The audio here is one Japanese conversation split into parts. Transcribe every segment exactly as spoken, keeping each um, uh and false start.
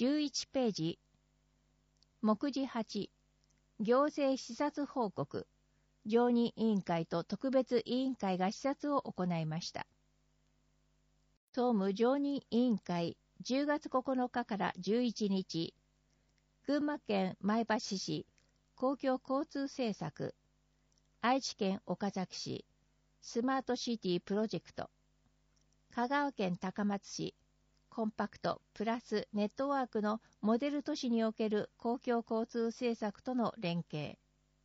じゅういちページ。目次はち、行政視察報告。常任委員会と特別委員会が視察を行いました。総務常任委員会じゅうがつここのかからじゅういちにち、群馬県前橋市公共交通政策、愛知県岡崎市スマートシティプロジェクト、香川県高松市コンパクトプラスネットワークのモデル都市における公共交通政策との連携、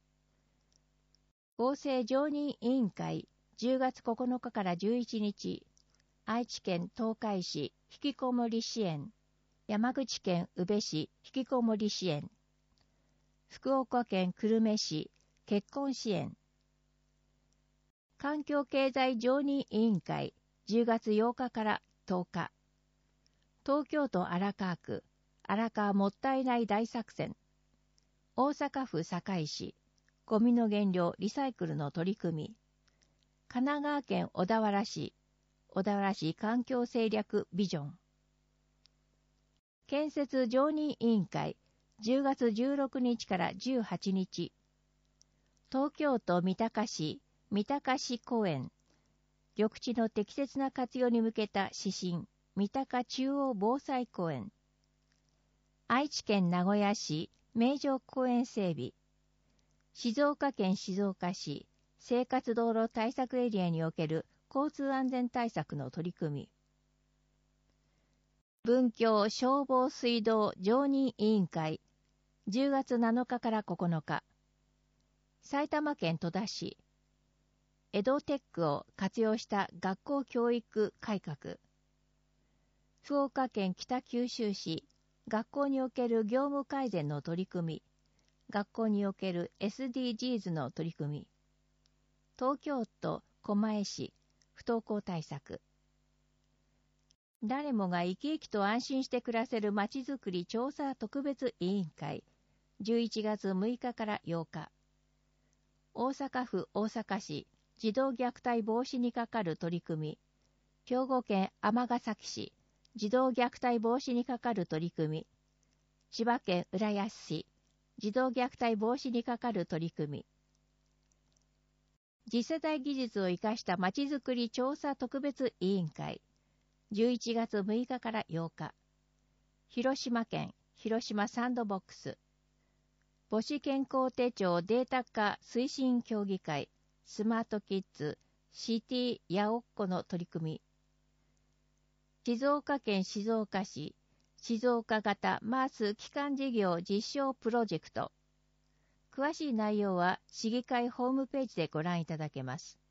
合成常任委員会じゅうがつここのかからじゅういちにち、愛知県東海市引きこもり支援、山口県宇部市引きこもり支援、福岡県久留米市結婚支援、環境経済常任委員会じゅうがつようかからとおか、東京都荒川区荒川もったいない大作戦、大阪府堺市ゴミの減量リサイクルの取り組み、神奈川県小田原市小田原市環境政略ビジョン、建設常任委員会じゅうがつじゅうろくにちからじゅうはちにち、東京都三鷹市三鷹市公園、緑地の適切な活用に向けた指針、三鷹中央防災公園、愛知県名古屋市名城公園整備、静岡県静岡市生活道路対策エリアにおける交通安全対策の取り組み、文京消防水道常任委員会じゅうがつなのかからここのか、埼玉県戸田市エドテックを活用した学校教育改革、福岡県北九州市学校における業務改善の取り組み、学校における エスディージーズ の取り組み、東京都狛江市不登校対策、誰もが生き生きと安心して暮らせるまちづくり調査特別委員会じゅういちがつむいかからようか、大阪府大阪市児童虐待防止にかかる取り組み、兵庫県尼崎市児童虐待防止にかかる取り組み、千葉県浦安市児童虐待防止にかかる取り組み、次世代技術を生かしたまちづくり調査特別委員会じゅういちがつむいかからようか、広島県広島サンドボックス母子健康手帳データ化推進協議会スマートキッズシティヤオッコの取り組み、静岡県静岡市静岡型マース基幹事業実証プロジェクト、詳しい内容は市議会ホームページでご覧いただけます。